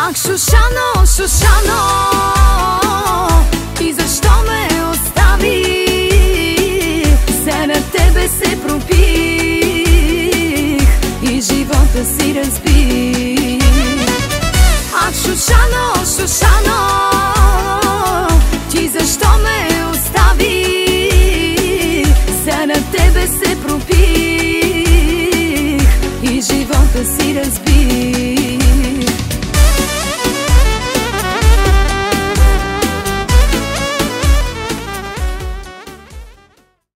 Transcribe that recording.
Ах, Шушано, Шушано, ти защо ме остави? Се на тебе се пропих и живота си разбих. Ах, Шушано, Шушано, ти защо ме остави? Се на тебе се пропих и живота си разбих.